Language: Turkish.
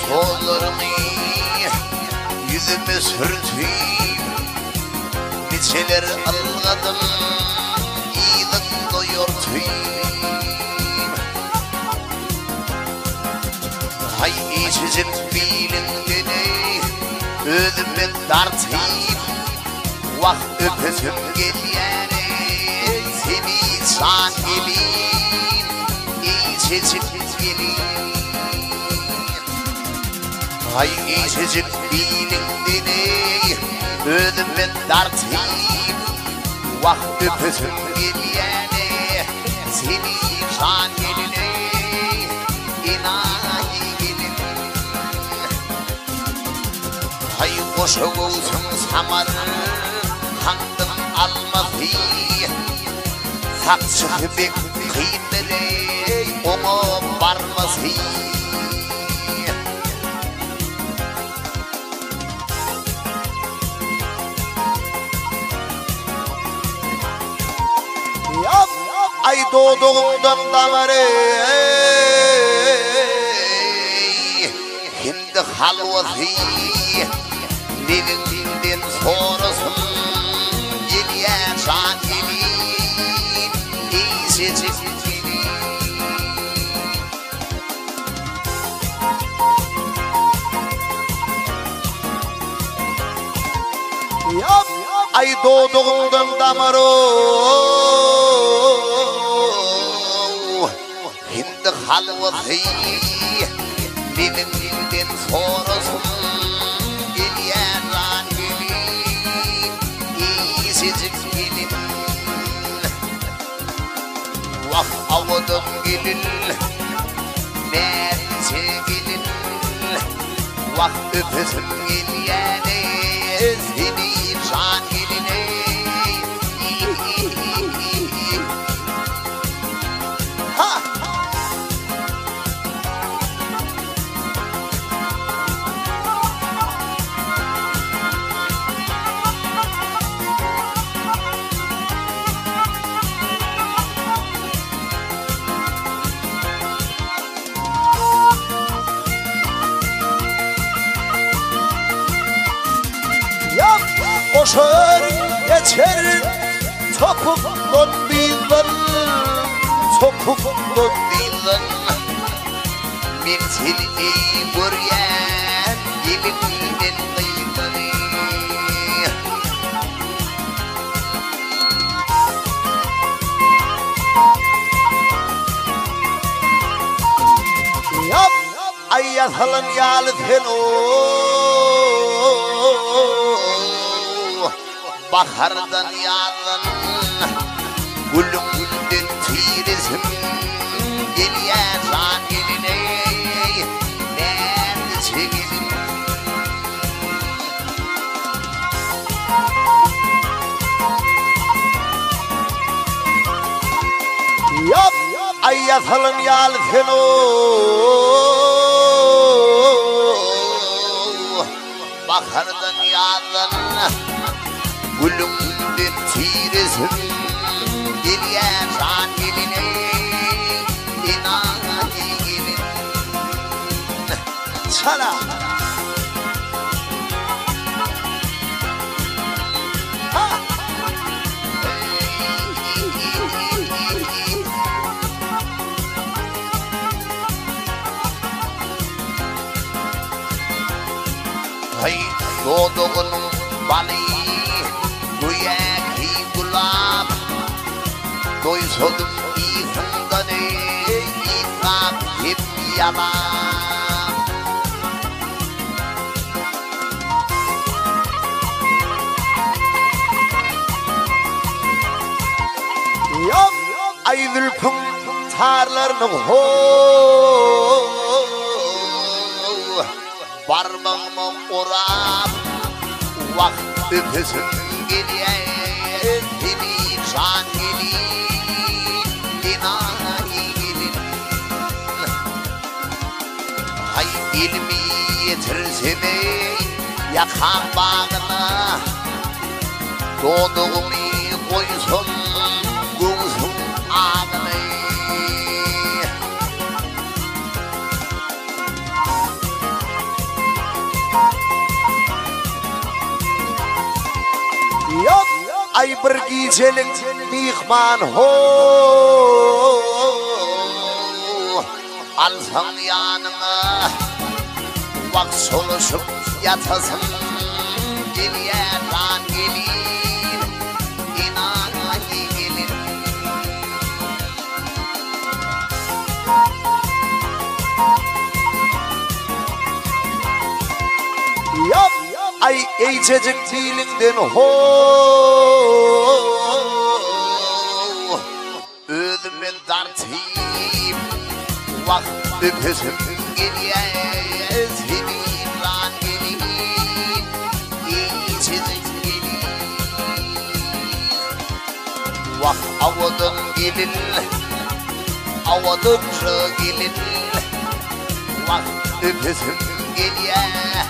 kollarını yüzüme sürteyim. Niceler algadım iyiden doyurtayım. Hay içecek bilindini özüme dartayım. Vah öpesim geliyene seni san gelin. İçecek gelin. Hay içecek bilindini özüme dartayım. Vah öpesim geliyene seni san geline. İnahi gelin. Hay koşu olsun samar handım almadı. Sakçı bek kıymetli onu varması. Ay doğduğumdan damarı hindi halvası Nevinden sonrasın Geliye can gelin İyicecik gelin. Ay doğduğumdan damarı Hindi halvası Nevinden sonrasın Geliye can gelin İyicecik gelin. Vah avudım gelin Merce gelin. Vah öpesim geliyene seni can geline. Ha! Koşar geçer topuktan bilen. Topuktan bilen. Menzili göryen yelinden kıymanı. Yap ay yasalan yalı sen o. Bahardan yazın gülümden tirizim geliye can geline nerede gelin. Yap ay yasalın yal sen o. Bahardan yazın gülümden tirizim geliye can geline. İnahi gelin. Sana ha! Hay doğduğunun balı Güyeki gulab doysadım iyinden İkram hep yalan. Yok ay zülfüm tarlarını ho parmağımı orap vakt öpesim geliye seni can gelin. İnahi gelin. Hay ilmi yetirsene yakan bağına doğduğumu koysun gözüm ağına. ay bir gecelik mihman ho alsan yanına vak soluşup yatasın geliyen lan gelin inan gelin yap ay eycecik dilinden ho ödümün dartayım vak öpüsüm geliyen senin lan gelin eycecik gelin vak avudun gelin avudunca gelin vak öpüsüm geliyen